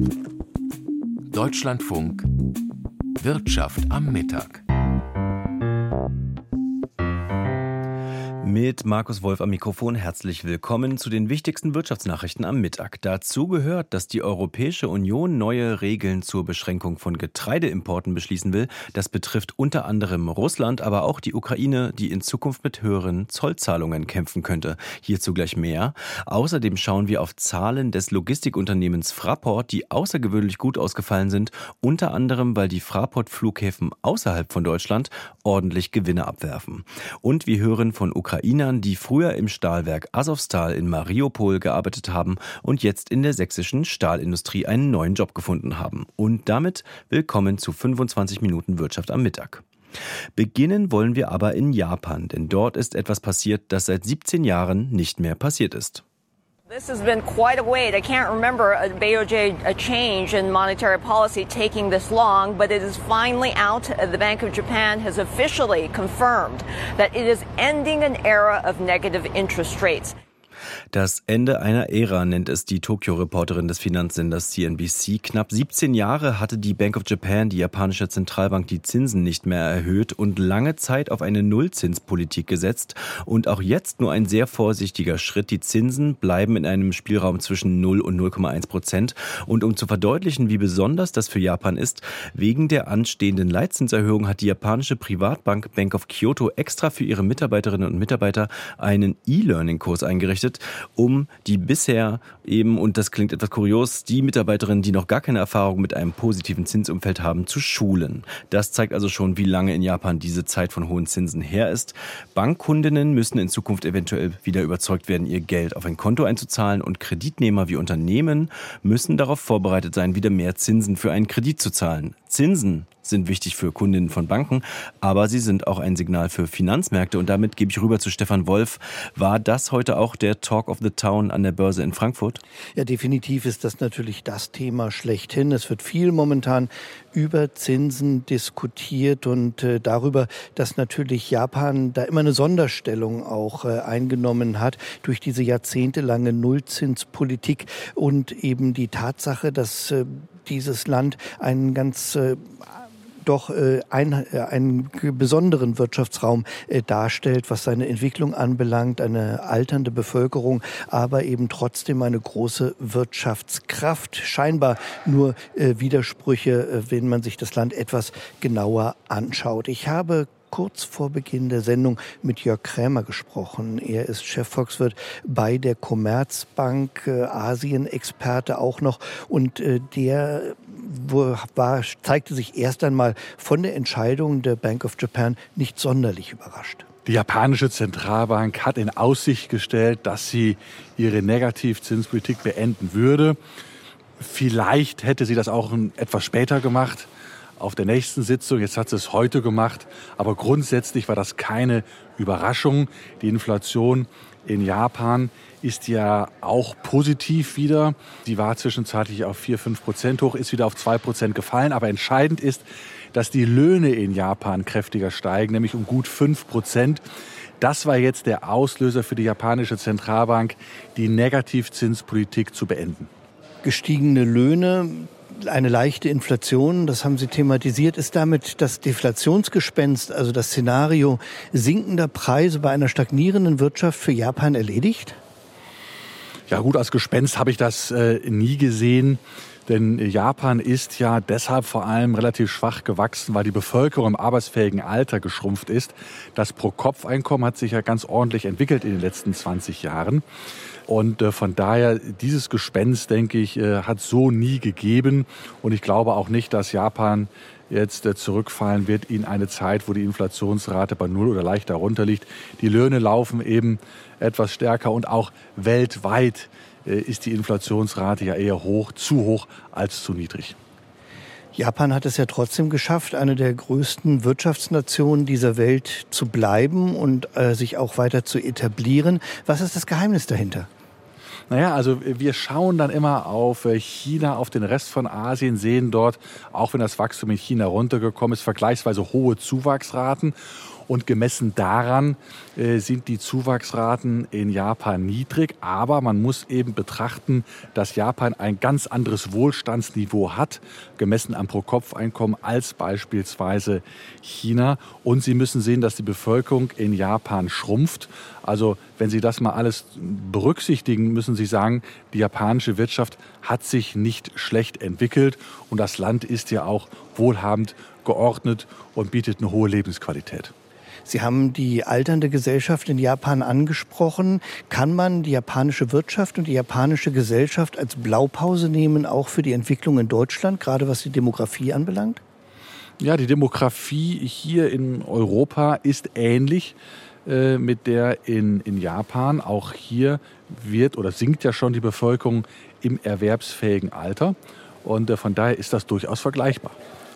Deutschlandfunk Wirtschaft am Mittag. Mit Markus Wolf am Mikrofon herzlich willkommen zu den wichtigsten Wirtschaftsnachrichten am Mittag. Dazu gehört, dass die Europäische Union neue Regeln zur Beschränkung von Getreideimporten beschließen will. Das betrifft unter anderem Russland, aber auch die Ukraine, die in Zukunft mit höheren Zollzahlungen kämpfen könnte. Hierzu gleich mehr. Außerdem schauen wir auf Zahlen des Logistikunternehmens Fraport, die außergewöhnlich gut ausgefallen sind, unter anderem, weil die Fraport-Flughäfen außerhalb von Deutschland ordentlich Gewinne abwerfen. Und wir hören von Ukrainern, die früher im Stahlwerk Azovstal in Mariupol gearbeitet haben und jetzt in der sächsischen Stahlindustrie einen neuen Job gefunden haben. Und damit willkommen zu 25 Minuten Wirtschaft am Mittag. Beginnen wollen wir aber in Japan, denn dort ist etwas passiert, das seit 17 Jahren nicht mehr passiert ist. This has been quite a wait. I can't remember a change in monetary policy taking this long, but it is finally out. The Bank of Japan has officially confirmed that it is ending an era of negative interest rates. Das Ende einer Ära nennt es die Tokio-Reporterin des Finanzsenders CNBC. Knapp 17 Jahre hatte die Bank of Japan, die japanische Zentralbank, die Zinsen nicht mehr erhöht und lange Zeit auf eine Nullzinspolitik gesetzt. Und auch jetzt nur ein sehr vorsichtiger Schritt. Die Zinsen bleiben in einem Spielraum zwischen 0 und 0,1%. Und um zu verdeutlichen, wie besonders das für Japan ist, wegen der anstehenden Leitzinserhöhung hat die japanische Privatbank Bank of Kyoto extra für ihre Mitarbeiterinnen und Mitarbeiter einen E-Learning-Kurs eingerichtet, um die bisher eben, und das klingt etwas kurios, die Mitarbeiterinnen, die noch gar keine Erfahrung mit einem positiven Zinsumfeld haben, zu schulen. Das zeigt also schon, wie lange in Japan diese Zeit von hohen Zinsen her ist. Bankkundinnen müssen in Zukunft eventuell wieder überzeugt werden, ihr Geld auf ein Konto einzuzahlen, und Kreditnehmer wie Unternehmen müssen darauf vorbereitet sein, wieder mehr Zinsen für einen Kredit zu zahlen. Zinsen sind wichtig für Kundinnen von Banken, aber sie sind auch ein Signal für Finanzmärkte. Und damit gebe ich rüber zu Stefan Wolf. War das heute auch der Talk of the Town an der Börse in Frankfurt? Ja, definitiv ist das natürlich das Thema schlechthin. Es wird viel momentan über Zinsen diskutiert und darüber, dass natürlich Japan da immer eine Sonderstellung auch eingenommen hat durch diese jahrzehntelange Nullzinspolitik und eben die Tatsache, dass dieses Land einen ganz einen besonderen Wirtschaftsraum darstellt, was seine Entwicklung anbelangt, eine alternde Bevölkerung, aber eben trotzdem eine große Wirtschaftskraft. Scheinbar nur Widersprüche, wenn man sich das Land etwas genauer anschaut. Ich habe kurz vor Beginn der Sendung mit Jörg Krämer gesprochen. Er ist Chefvolkswirt bei der Commerzbank, Asien-Experte auch noch. Und der zeigte sich erst einmal von der Entscheidung der Bank of Japan nicht sonderlich überrascht. Die japanische Zentralbank hat in Aussicht gestellt, dass sie ihre Negativzinspolitik beenden würde. Vielleicht hätte sie das auch etwas später gemacht, auf der nächsten Sitzung. Jetzt hat sie es heute gemacht. Aber grundsätzlich war das keine Überraschung. Die Inflation in Japan ist ja auch positiv wieder. Die war zwischenzeitlich auf 4-5% hoch, ist wieder auf 2% gefallen. Aber entscheidend ist, dass die Löhne in Japan kräftiger steigen, nämlich um gut 5%. Das war jetzt der Auslöser für die japanische Zentralbank, die Negativzinspolitik zu beenden. Gestiegene Löhne, eine leichte Inflation, das haben Sie thematisiert. Ist damit das Deflationsgespenst, also das Szenario sinkender Preise bei einer stagnierenden Wirtschaft für Japan erledigt? Ja gut, als Gespenst habe ich das nie gesehen. Denn Japan ist ja deshalb vor allem relativ schwach gewachsen, weil die Bevölkerung im arbeitsfähigen Alter geschrumpft ist. Das Pro-Kopf-Einkommen hat sich ja ganz ordentlich entwickelt in den letzten 20 Jahren. Und von daher, dieses Gespenst, denke ich, hat so nie gegeben. Und ich glaube auch nicht, dass Japan jetzt zurückfallen wird in eine Zeit, wo die Inflationsrate bei 0 oder leicht darunter liegt. Die Löhne laufen eben etwas stärker und auch weltweit ist die Inflationsrate ja eher hoch, zu hoch als zu niedrig. Japan hat es ja trotzdem geschafft, eine der größten Wirtschaftsnationen dieser Welt zu bleiben und sich auch weiter zu etablieren. Was ist das Geheimnis dahinter? Naja, also wir schauen dann immer auf China, auf den Rest von Asien, sehen dort, auch wenn das Wachstum in China runtergekommen ist, vergleichsweise hohe Zuwachsraten. Und gemessen daran sind die Zuwachsraten in Japan niedrig. Aber man muss eben betrachten, dass Japan ein ganz anderes Wohlstandsniveau hat, gemessen am Pro-Kopf-Einkommen als beispielsweise China. Und Sie müssen sehen, dass die Bevölkerung in Japan schrumpft. Also wenn Sie das mal alles berücksichtigen, müssen Sie sagen, die japanische Wirtschaft hat sich nicht schlecht entwickelt. Und das Land ist ja auch wohlhabend, geordnet und bietet eine hohe Lebensqualität. Sie haben die alternde Gesellschaft in Japan angesprochen. Kann man die japanische Wirtschaft und die japanische Gesellschaft als Blaupause nehmen, auch für die Entwicklung in Deutschland, gerade was die Demografie anbelangt? Ja, die Demografie hier in Europa ist ähnlich mit der in Japan. Auch hier sinkt ja schon die Bevölkerung im erwerbsfähigen Alter. Und von daher ist das durchaus vergleichbar.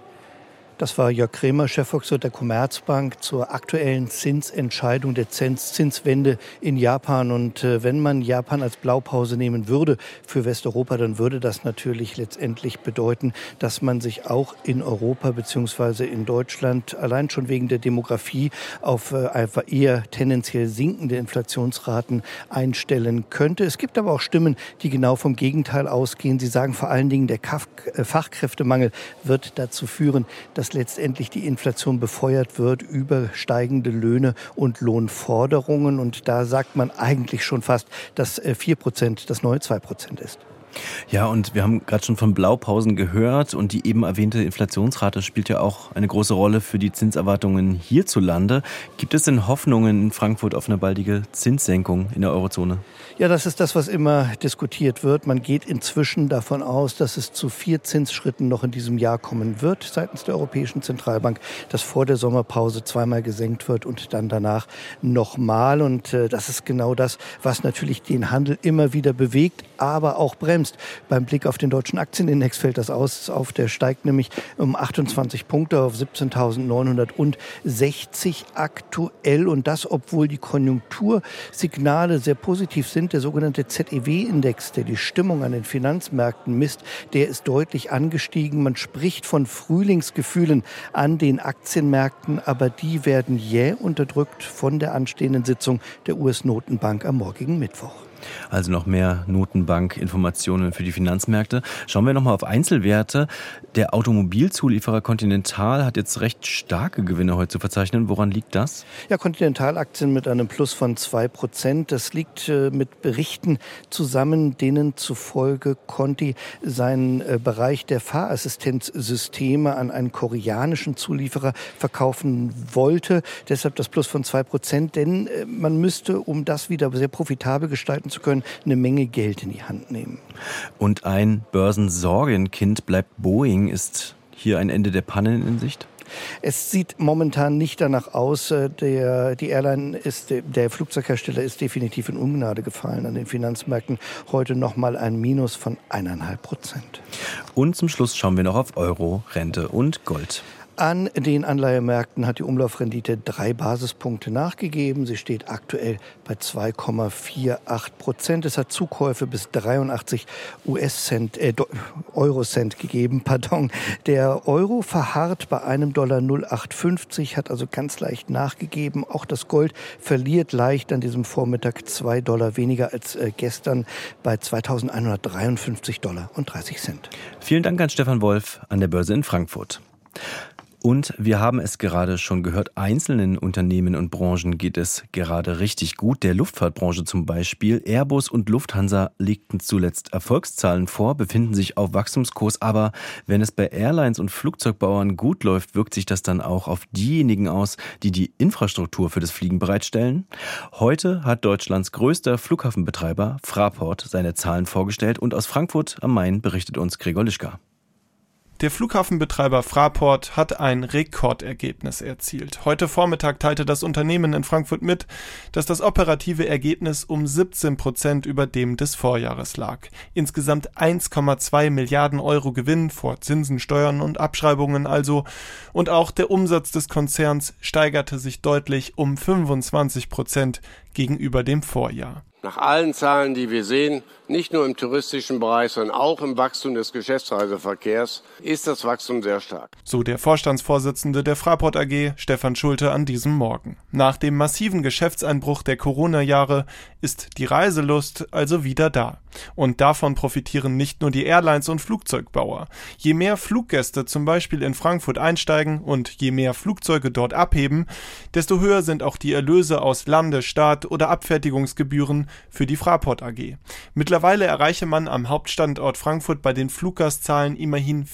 Das war Jörg Krämer, Chefvolkswirt der Commerzbank, zur aktuellen Zinsentscheidung der Zinswende in Japan. Und wenn man Japan als Blaupause nehmen würde für Westeuropa, dann würde das natürlich letztendlich bedeuten, dass man sich auch in Europa bzw. in Deutschland allein schon wegen der Demografie auf einfach eher tendenziell sinkende Inflationsraten einstellen könnte. Es gibt aber auch Stimmen, die genau vom Gegenteil ausgehen. Sie sagen vor allen Dingen, der Fachkräftemangel wird dazu führen, dass letztendlich die Inflation befeuert wird über steigende Löhne und Lohnforderungen. Und da sagt man eigentlich schon fast, dass 4% das neue 2% ist. Ja, und wir haben gerade schon von Blaupausen gehört und die eben erwähnte Inflationsrate spielt ja auch eine große Rolle für die Zinserwartungen hierzulande. Gibt es denn Hoffnungen in Frankfurt auf eine baldige Zinssenkung in der Eurozone? Ja, das ist das, was immer diskutiert wird. Man geht inzwischen davon aus, dass es zu 4 Zinsschritten noch in diesem Jahr kommen wird seitens der Europäischen Zentralbank, dass vor der Sommerpause zweimal gesenkt wird und dann danach nochmal. Und das ist genau das, was natürlich den Handel immer wieder bewegt, aber auch bremst. Beim Blick auf den deutschen Aktienindex fällt das auf. Der steigt nämlich um 28 Punkte auf 17.960 aktuell. Und das, obwohl die Konjunktursignale sehr positiv sind. Der sogenannte ZEW-Index, der die Stimmung an den Finanzmärkten misst, der ist deutlich angestiegen. Man spricht von Frühlingsgefühlen an den Aktienmärkten, aber die werden jäh unterdrückt von der anstehenden Sitzung der US-Notenbank am morgigen Mittwoch. Also noch mehr Notenbank-Informationen für die Finanzmärkte. Schauen wir nochmal auf Einzelwerte. Der Automobilzulieferer Continental hat jetzt recht starke Gewinne heute zu verzeichnen. Woran liegt das? Ja, Continental-Aktien mit einem Plus von 2%. Das liegt mit Berichten zusammen, denen zufolge Conti seinen Bereich der Fahrassistenzsysteme an einen koreanischen Zulieferer verkaufen wollte. Deshalb das Plus von 2%. Denn man müsste, um das wieder sehr profitabel gestalten zu können, eine Menge Geld in die Hand nehmen. Und ein Börsensorgenkind bleibt Boeing. Ist hier ein Ende der Pannen in Sicht? Es sieht momentan nicht danach aus. Der Flugzeughersteller ist definitiv in Ungnade gefallen an den Finanzmärkten. Heute nochmal ein Minus von 1,5%. Und zum Schluss schauen wir noch auf Euro, Rente und Gold. An den Anleihemärkten hat die Umlaufrendite 3 Basispunkte nachgegeben. Sie steht aktuell bei 2,48%. Es hat Zukäufe bis 83 Eurocent gegeben. Der Euro verharrt bei einem Dollar 0,850, hat also ganz leicht nachgegeben. Auch das Gold verliert leicht an diesem Vormittag $2 weniger als gestern bei 2.153,30 $. Vielen Dank an Stefan Wolf an der Börse in Frankfurt. Und wir haben es gerade schon gehört, einzelnen Unternehmen und Branchen geht es gerade richtig gut. Der Luftfahrtbranche zum Beispiel. Airbus und Lufthansa legten zuletzt Erfolgszahlen vor, befinden sich auf Wachstumskurs. Aber wenn es bei Airlines und Flugzeugbauern gut läuft, wirkt sich das dann auch auf diejenigen aus, die die Infrastruktur für das Fliegen bereitstellen. Heute hat Deutschlands größter Flughafenbetreiber Fraport seine Zahlen vorgestellt. Und aus Frankfurt am Main berichtet uns Gregor Lischka. Der Flughafenbetreiber Fraport hat ein Rekordergebnis erzielt. Heute Vormittag teilte das Unternehmen in Frankfurt mit, dass das operative Ergebnis um 17% über dem des Vorjahres lag. Insgesamt 1,2 Milliarden Euro Gewinn vor Zinsen, Steuern und Abschreibungen also. Und auch der Umsatz des Konzerns steigerte sich deutlich um 25% gegenüber dem Vorjahr. Nach allen Zahlen, die wir sehen, nicht nur im touristischen Bereich, sondern auch im Wachstum des Geschäftsreiseverkehrs, ist das Wachstum sehr stark. So der Vorstandsvorsitzende der Fraport AG, Stefan Schulte, an diesem Morgen. Nach dem massiven Geschäftseinbruch der Corona-Jahre ist die Reiselust also wieder da. Und davon profitieren nicht nur die Airlines und Flugzeugbauer. Je mehr Fluggäste zum Beispiel in Frankfurt einsteigen und je mehr Flugzeuge dort abheben, desto höher sind auch die Erlöse aus Lande-, Start- oder Abfertigungsgebühren für die Fraport AG. Mittlerweile erreiche man am Hauptstandort Frankfurt bei den Fluggastzahlen immerhin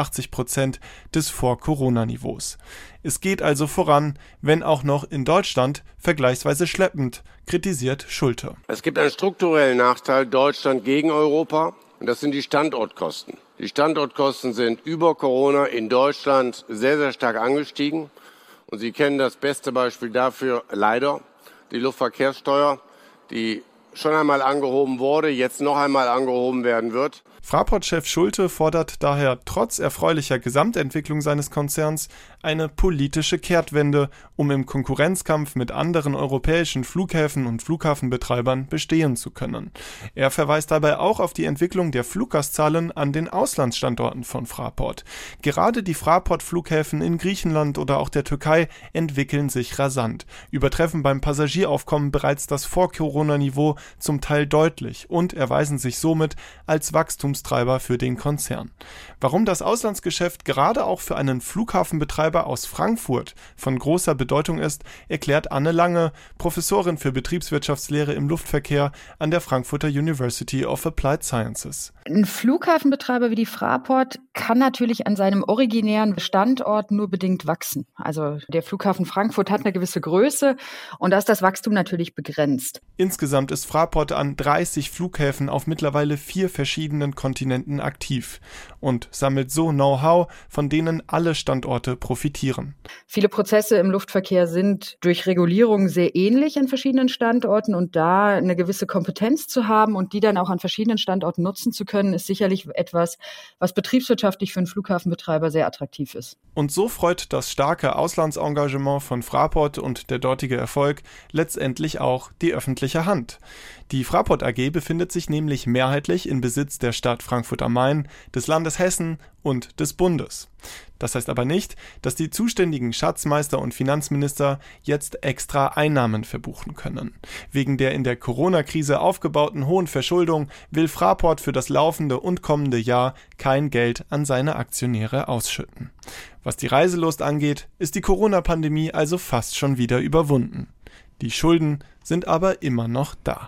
84% des Vor-Corona-Niveaus. Es geht also voran, wenn auch noch in Deutschland vergleichsweise schleppend, kritisiert Schulte. Es gibt einen strukturellen Nachteil Deutschland gegen Europa und das sind die Standortkosten. Die Standortkosten sind über Corona in Deutschland sehr, sehr stark angestiegen und Sie kennen das beste Beispiel dafür leider, die Luftverkehrssteuer, die schon einmal angehoben wurde, jetzt noch einmal angehoben werden wird. Fraport-Chef Schulte fordert daher trotz erfreulicher Gesamtentwicklung seines Konzerns eine politische Kehrtwende, um im Konkurrenzkampf mit anderen europäischen Flughäfen und Flughafenbetreibern bestehen zu können. Er verweist dabei auch auf die Entwicklung der Fluggastzahlen an den Auslandsstandorten von Fraport. Gerade die Fraport-Flughäfen in Griechenland oder auch der Türkei entwickeln sich rasant, übertreffen beim Passagieraufkommen bereits das Vor-Corona-Niveau zum Teil deutlich und erweisen sich somit als Wachstumstreiber für den Konzern. Warum das Auslandsgeschäft gerade auch für einen Flughafenbetreiber aus Frankfurt von großer Bedeutung ist, erklärt Anne Lange, Professorin für Betriebswirtschaftslehre im Luftverkehr an der Frankfurter University of Applied Sciences. Ein Flughafenbetreiber wie die Fraport kann natürlich an seinem originären Standort nur bedingt wachsen. Also der Flughafen Frankfurt hat eine gewisse Größe und da ist das Wachstum natürlich begrenzt. Insgesamt ist Fraport an 30 Flughäfen auf mittlerweile 4 verschiedenen Kontinenten aktiv und sammelt so Know-how, von denen alle Standorte profitieren. Viele Prozesse im Luftverkehr sind durch Regulierung sehr ähnlich an verschiedenen Standorten und da eine gewisse Kompetenz zu haben und die dann auch an verschiedenen Standorten nutzen zu können, ist sicherlich etwas, was betriebswirtschaftlich für einen Flughafenbetreiber sehr attraktiv ist. Und so freut das starke Auslandsengagement von Fraport und der dortige Erfolg letztendlich auch die öffentliche Hand. Die Fraport AG befindet sich nämlich mehrheitlich in Besitz der Stadt Frankfurt am Main, des Landes Hessen und des Bundes. Das heißt aber nicht, dass die zuständigen Schatzmeister und Finanzminister jetzt extra Einnahmen verbuchen können. Wegen der in der Corona-Krise aufgebauten hohen Verschuldung will Fraport für das laufende und kommende Jahr kein Geld an seine Aktionäre ausschütten. Was die Reiselust angeht, ist die Corona-Pandemie also fast schon wieder überwunden. Die Schulden sind aber immer noch da.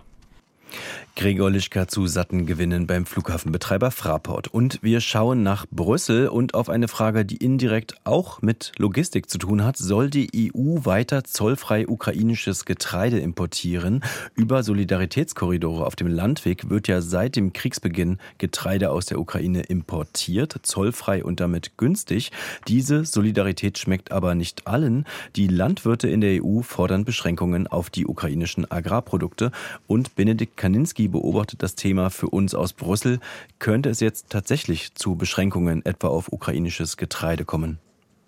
Gregor Lischka zu satten Gewinnen beim Flughafenbetreiber Fraport. Und wir schauen nach Brüssel und auf eine Frage, die indirekt auch mit Logistik zu tun hat. Soll die EU weiter zollfrei ukrainisches Getreide importieren? Über Solidaritätskorridore auf dem Landweg wird ja seit dem Kriegsbeginn Getreide aus der Ukraine importiert, zollfrei und damit günstig. Diese Solidarität schmeckt aber nicht allen. Die Landwirte in der EU fordern Beschränkungen auf die ukrainischen Agrarprodukte. Und Benedikt Kaninski beobachtet das Thema für uns aus Brüssel. Könnte es jetzt tatsächlich zu Beschränkungen etwa auf ukrainisches Getreide kommen?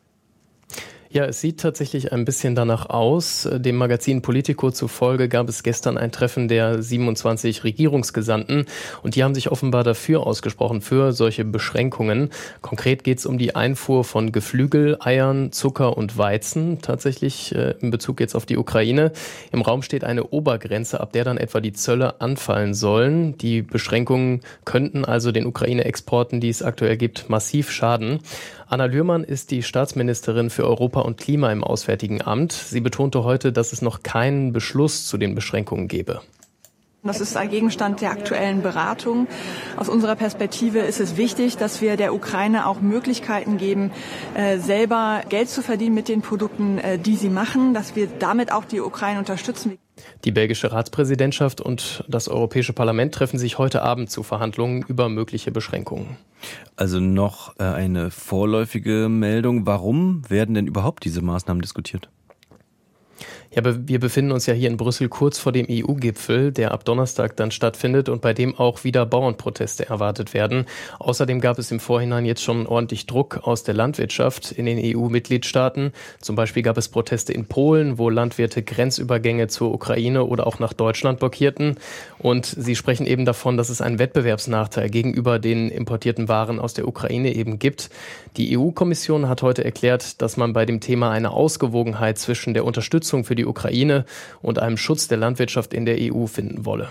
Ja, es sieht tatsächlich ein bisschen danach aus. Dem Magazin Politico zufolge gab es gestern ein Treffen der 27 Regierungsgesandten und die haben sich offenbar dafür ausgesprochen, für solche Beschränkungen. Konkret geht es um die Einfuhr von Geflügel, Eiern, Zucker und Weizen, tatsächlich in Bezug jetzt auf die Ukraine. Im Raum steht eine Obergrenze, ab der dann etwa die Zölle anfallen sollen. Die Beschränkungen könnten also den Ukraine-Exporten, die es aktuell gibt, massiv schaden. Anna Lührmann ist die Staatsministerin für Europa und Klima im Auswärtigen Amt. Sie betonte heute, dass es noch keinen Beschluss zu den Beschränkungen gebe. Das ist ein Gegenstand der aktuellen Beratung. Aus unserer Perspektive ist es wichtig, dass wir der Ukraine auch Möglichkeiten geben, selber Geld zu verdienen mit den Produkten, die sie machen, dass wir damit auch die Ukraine unterstützen. Die belgische Ratspräsidentschaft und das Europäische Parlament treffen sich heute Abend zu Verhandlungen über mögliche Beschränkungen. Also noch eine vorläufige Meldung. Warum werden denn überhaupt diese Maßnahmen diskutiert? Ja, aber wir befinden uns ja hier in Brüssel kurz vor dem EU-Gipfel, der ab Donnerstag dann stattfindet und bei dem auch wieder Bauernproteste erwartet werden. Außerdem gab es im Vorhinein jetzt schon ordentlich Druck aus der Landwirtschaft in den EU-Mitgliedstaaten. Zum Beispiel gab es Proteste in Polen, wo Landwirte Grenzübergänge zur Ukraine oder auch nach Deutschland blockierten. Und sie sprechen eben davon, dass es einen Wettbewerbsnachteil gegenüber den importierten Waren aus der Ukraine eben gibt. Die EU-Kommission hat heute erklärt, dass man bei dem Thema eine Ausgewogenheit zwischen der Unterstützung für die Ukraine und einem Schutz der Landwirtschaft in der EU finden wolle.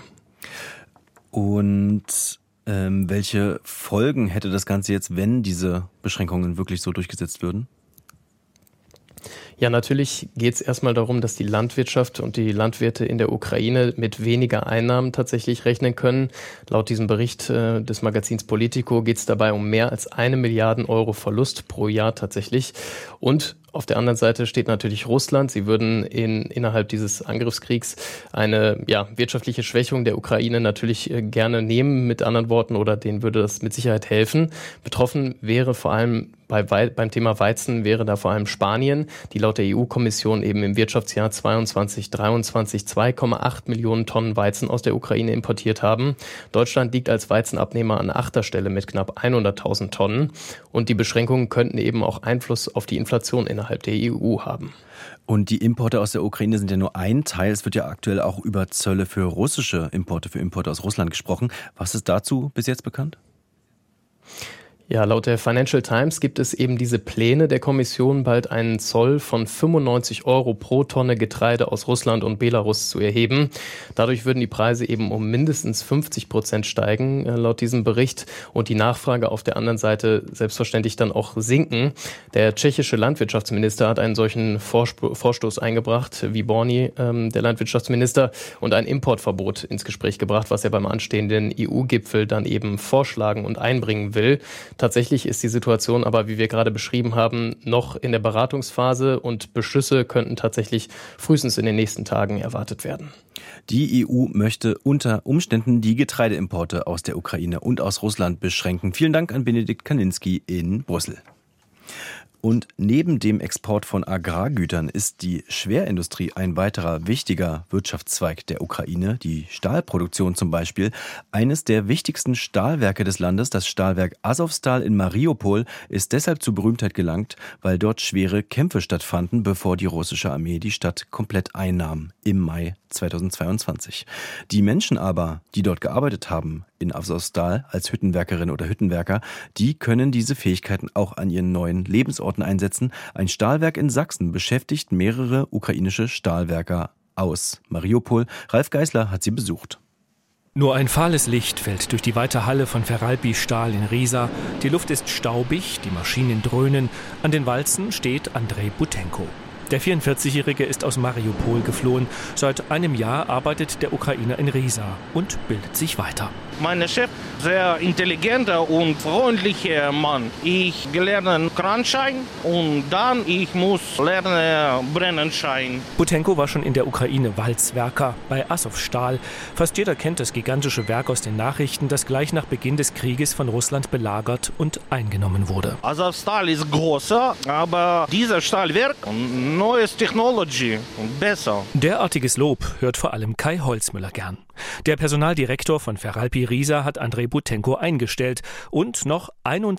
Und welche Folgen hätte das Ganze jetzt, wenn diese Beschränkungen wirklich so durchgesetzt würden? Ja, natürlich geht es erstmal darum, dass die Landwirtschaft und die Landwirte in der Ukraine mit weniger Einnahmen tatsächlich rechnen können. Laut diesem Bericht des Magazins Politico geht es dabei um mehr als 1 Milliarde Euro Verlust pro Jahr tatsächlich. Und auf der anderen Seite steht natürlich Russland. Sie würden innerhalb dieses Angriffskriegs eine wirtschaftliche Schwächung der Ukraine natürlich gerne nehmen, mit anderen Worten, oder denen würde das mit Sicherheit helfen. Betroffen wäre vor allem beim Thema Weizen wäre da vor allem Spanien, die laut der EU-Kommission eben im Wirtschaftsjahr 22/23 2,8 Millionen Tonnen Weizen aus der Ukraine importiert haben. Deutschland liegt als Weizenabnehmer an 8. Stelle mit knapp 100.000 Tonnen. Und die Beschränkungen könnten eben auch Einfluss auf die Inflation innerhalb der EU haben. Und die Importe aus der Ukraine sind ja nur ein Teil. Es wird ja aktuell auch über Zölle für russische Importe, für Importe aus Russland gesprochen. Was ist dazu bis jetzt bekannt? Ja, laut der Financial Times gibt es eben diese Pläne der Kommission, bald einen Zoll von 95 Euro pro Tonne Getreide aus Russland und Belarus zu erheben. Dadurch würden die Preise eben um mindestens 50% steigen, laut diesem Bericht, und die Nachfrage auf der anderen Seite selbstverständlich dann auch sinken. Der tschechische Landwirtschaftsminister hat einen solchen Vorstoß eingebracht, Výborný, der Landwirtschaftsminister, und ein Importverbot ins Gespräch gebracht, was er beim anstehenden EU-Gipfel dann eben vorschlagen und einbringen will. Tatsächlich ist die Situation aber, wie wir gerade beschrieben haben, noch in der Beratungsphase und Beschlüsse könnten tatsächlich frühestens in den nächsten Tagen erwartet werden. Die EU möchte unter Umständen die Getreideimporte aus der Ukraine und aus Russland beschränken. Vielen Dank an Benedikt Kaninski in Brüssel. Und neben dem Export von Agrargütern ist die Schwerindustrie ein weiterer wichtiger Wirtschaftszweig der Ukraine, die Stahlproduktion zum Beispiel. Eines der wichtigsten Stahlwerke des Landes, das Stahlwerk Azovstal in Mariupol, ist deshalb zur Berühmtheit gelangt, weil dort schwere Kämpfe stattfanden, bevor die russische Armee die Stadt komplett einnahm im Mai 2022. Die Menschen aber, die dort gearbeitet haben, in Azovstal als Hüttenwerkerin oder Hüttenwerker, die können diese Fähigkeiten auch an ihren neuen Lebensorten einsetzen. Ein Stahlwerk in Sachsen beschäftigt mehrere ukrainische Stahlwerker aus Mariupol. Ralf Geisler hat sie besucht. Nur ein fahles Licht fällt durch die weite Halle von Feralpi Stahl in Riesa. Die Luft ist staubig, die Maschinen dröhnen. An den Walzen steht Andrei Butenko. Der 44-Jährige ist aus Mariupol geflohen. Seit einem Jahr arbeitet der Ukrainer in Riesa und bildet sich weiter. Mein Chef, sehr intelligenter und freundlicher Mann. Ich lerne Kranschein und dann ich muss lernen Brennenschein. Butenko war schon in der Ukraine Walzwerker bei Azovstal. Fast jeder kennt das gigantische Werk aus den Nachrichten, das gleich nach Beginn des Krieges von Russland belagert und eingenommen wurde. Azovstal ist größer, aber dieses Stahlwerk, neues Technology und besser. Derartiges Lob hört vor allem Kai Holzmüller gern. Der Personaldirektor von Feralpi Riesa hat Andrei Butenko eingestellt und noch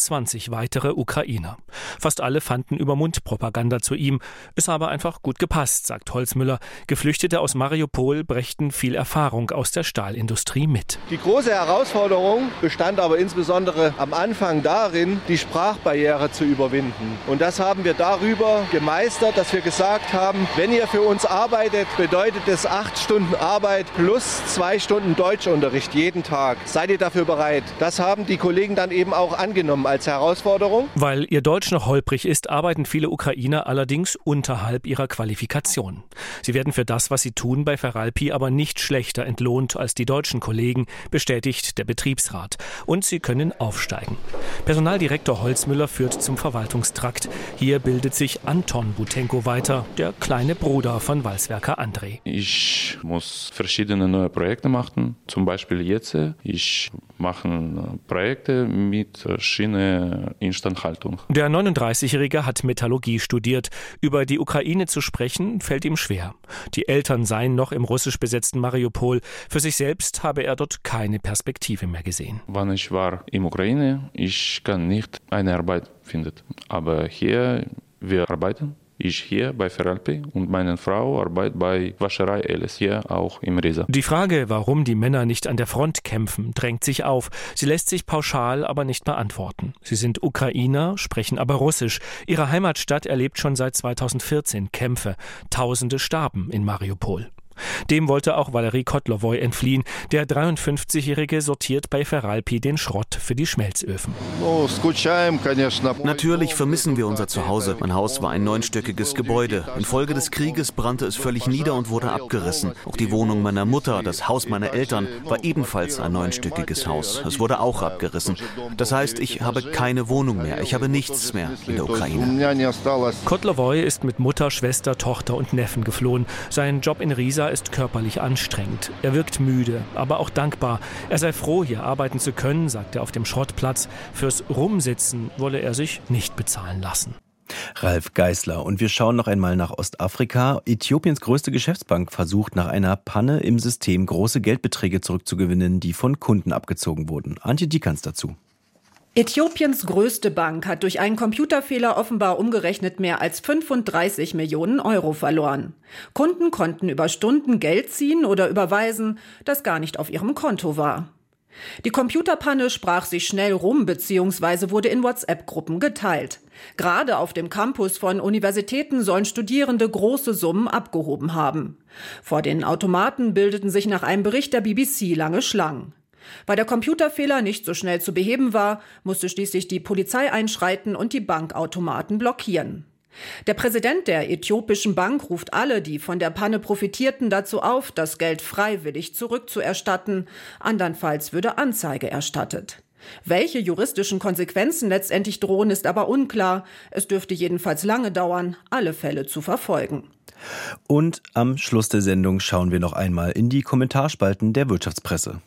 21 weitere Ukrainer. Fast alle fanden über Mundpropaganda zu ihm. Es habe einfach gut gepasst, sagt Holzmüller. Geflüchtete aus Mariupol brächten viel Erfahrung aus der Stahlindustrie mit. Die große Herausforderung bestand aber insbesondere am Anfang darin, die Sprachbarriere zu überwinden. Und das haben wir darüber gemeistert, dass wir gesagt haben, wenn ihr für uns arbeitet, bedeutet es 8 Stunden Arbeit plus 2 Stunden Deutschunterricht jeden Tag. Seid ihr dafür bereit? Das haben die Kollegen dann eben auch angenommen als Herausforderung. Weil ihr Deutsch noch holprig ist, arbeiten viele Ukrainer allerdings unterhalb ihrer Qualifikation. Sie werden für das, was sie tun, bei Feralpi aber nicht schlechter entlohnt als die deutschen Kollegen, bestätigt der Betriebsrat. Und sie können aufsteigen. Personaldirektor Holzmüller führt zum Verwaltungstrakt. Hier bildet sich Anton Butenko weiter, der kleine Bruder von Walzwerker Andrei. Ich muss verschiedene neue Projekte Projekte machen. Zum Beispiel jetzt, ich mache Projekte mit Schiene-Instandhaltung. Der 39-Jährige hat Metallurgie studiert. Über die Ukraine zu sprechen, fällt ihm schwer. Die Eltern seien noch im russisch besetzten Mariupol. Für sich selbst habe er dort keine Perspektive mehr gesehen. Wann ich war in Ukraine, ich kann nicht eine Arbeit finden. Aber hier, wir arbeiten. Ich hier bei Feralpi und meine Frau arbeitet bei Wascherei Elis hier auch im Riesa. Die Frage, warum die Männer nicht an der Front kämpfen, drängt sich auf. Sie lässt sich pauschal aber nicht beantworten. Sie sind Ukrainer, sprechen aber Russisch. Ihre Heimatstadt erlebt schon seit 2014 Kämpfe. Tausende starben in Mariupol. Dem wollte auch Valery Kotlowoy entfliehen. Der 53-Jährige sortiert bei Feralpi den Schrott für die Schmelzöfen. Natürlich vermissen wir unser Zuhause. Mein Haus war ein 9-stöckiges Gebäude. Infolge des Krieges brannte es völlig nieder und wurde abgerissen. Auch die Wohnung meiner Mutter, das Haus meiner Eltern, war ebenfalls ein 9-stöckiges Haus. Es wurde auch abgerissen. Das heißt, ich habe keine Wohnung mehr. Ich habe nichts mehr in der Ukraine. Kotlowoy ist mit Mutter, Schwester, Tochter und Neffen geflohen. Sein Job in Riesa ist körperlich anstrengend. Er wirkt müde, aber auch dankbar. Er sei froh, hier arbeiten zu können, sagt er auf dem Schrottplatz. Fürs Rumsitzen wolle er sich nicht bezahlen lassen. Ralf Geißler. Und wir schauen noch einmal nach Ostafrika. Äthiopiens größte Geschäftsbank versucht nach einer Panne im System große Geldbeträge zurückzugewinnen, die von Kunden abgezogen wurden. Antje Dieckans dazu. Äthiopiens größte Bank hat durch einen Computerfehler offenbar umgerechnet mehr als 35 Millionen Euro verloren. Kunden konnten über Stunden Geld ziehen oder überweisen, das gar nicht auf ihrem Konto war. Die Computerpanne sprach sich schnell rum bzw. wurde in WhatsApp-Gruppen geteilt. Gerade auf dem Campus von Universitäten sollen Studierende große Summen abgehoben haben. Vor den Automaten bildeten sich nach einem Bericht der BBC lange Schlangen. Weil der Computerfehler nicht so schnell zu beheben war, musste schließlich die Polizei einschreiten und die Bankautomaten blockieren. Der Präsident der äthiopischen Bank ruft alle, die von der Panne profitierten, dazu auf, das Geld freiwillig zurückzuerstatten. Andernfalls würde Anzeige erstattet. Welche juristischen Konsequenzen letztendlich drohen, ist aber unklar. Es dürfte jedenfalls lange dauern, alle Fälle zu verfolgen. Und am Schluss der Sendung schauen wir noch einmal in die Kommentarspalten der Wirtschaftspresse.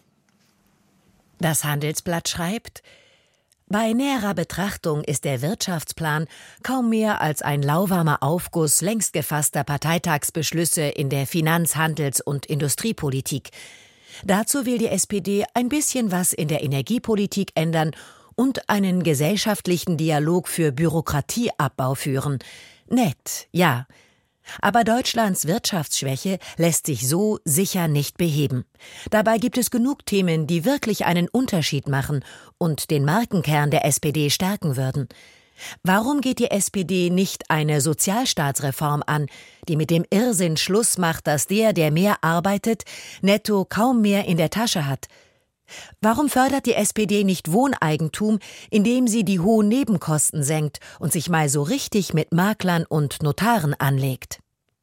Das Handelsblatt schreibt: Bei näherer Betrachtung ist der Wirtschaftsplan kaum mehr als ein lauwarmer Aufguss längst gefasster Parteitagsbeschlüsse in der Finanz-, Handels- und Industriepolitik. Dazu will die SPD ein bisschen was in der Energiepolitik ändern und einen gesellschaftlichen Dialog für Bürokratieabbau führen. Nett, ja. Aber Deutschlands Wirtschaftsschwäche lässt sich so sicher nicht beheben. Dabei gibt es genug Themen, die wirklich einen Unterschied machen und den Markenkern der SPD stärken würden. Warum geht die SPD nicht eine Sozialstaatsreform an, die mit dem Irrsinn Schluss macht, dass der mehr arbeitet, netto kaum mehr in der Tasche hat? Warum fördert die SPD nicht Wohneigentum, indem sie die hohen Nebenkosten senkt und sich mal so richtig mit Maklern und Notaren anlegt?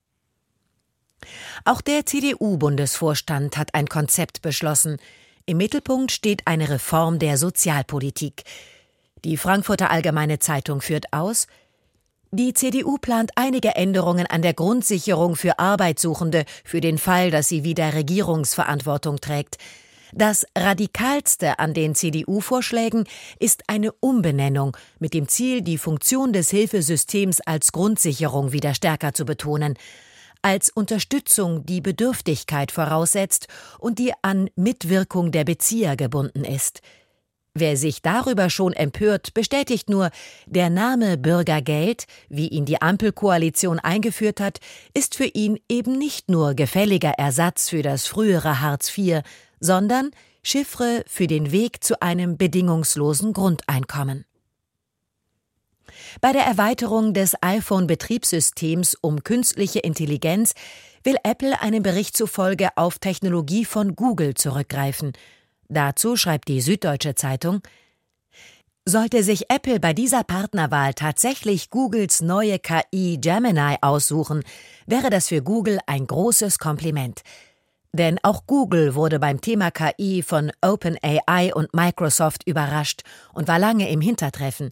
Auch der CDU-Bundesvorstand hat ein Konzept beschlossen. Im Mittelpunkt steht eine Reform der Sozialpolitik. Die Frankfurter Allgemeine Zeitung führt aus: Die CDU plant einige Änderungen an der Grundsicherung für Arbeitssuchende für den Fall, dass sie wieder Regierungsverantwortung trägt. Das Radikalste an den CDU-Vorschlägen ist eine Umbenennung mit dem Ziel, die Funktion des Hilfesystems als Grundsicherung wieder stärker zu betonen. Als Unterstützung, die Bedürftigkeit voraussetzt und die an Mitwirkung der Bezieher gebunden ist. Wer sich darüber schon empört, bestätigt nur, der Name Bürgergeld, wie ihn die Ampelkoalition eingeführt hat, ist für ihn eben nicht nur gefälliger Ersatz für das frühere Hartz IV, sondern Chiffre für den Weg zu einem bedingungslosen Grundeinkommen. Bei der Erweiterung des iPhone-Betriebssystems um künstliche Intelligenz will Apple einem Bericht zufolge auf Technologie von Google zurückgreifen. Dazu schreibt die Süddeutsche Zeitung: Sollte sich Apple bei dieser Partnerwahl tatsächlich Googles neue KI Gemini aussuchen, wäre das für Google ein großes Kompliment. Denn auch Google wurde beim Thema KI von OpenAI und Microsoft überrascht und war lange im Hintertreffen.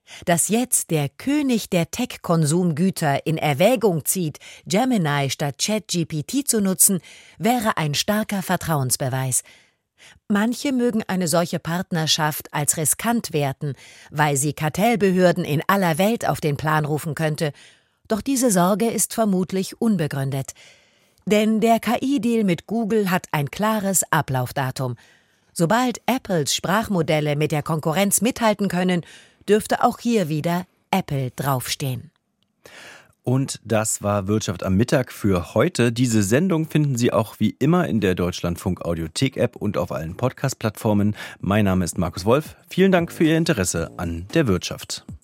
Dass jetzt der König der Tech-Konsumgüter in Erwägung zieht, Gemini statt ChatGPT zu nutzen, wäre ein starker Vertrauensbeweis. Manche mögen eine solche Partnerschaft als riskant werten, weil sie Kartellbehörden in aller Welt auf den Plan rufen könnte. Doch diese Sorge ist vermutlich unbegründet. Denn der KI-Deal mit Google hat ein klares Ablaufdatum. Sobald Apples Sprachmodelle mit der Konkurrenz mithalten können, dürfte auch hier wieder Apple draufstehen. Und das war Wirtschaft am Mittag für heute. Diese Sendung finden Sie auch wie immer in der Deutschlandfunk Audiothek-App und auf allen Podcast-Plattformen. Mein Name ist Markus Wolf. Vielen Dank für Ihr Interesse an der Wirtschaft.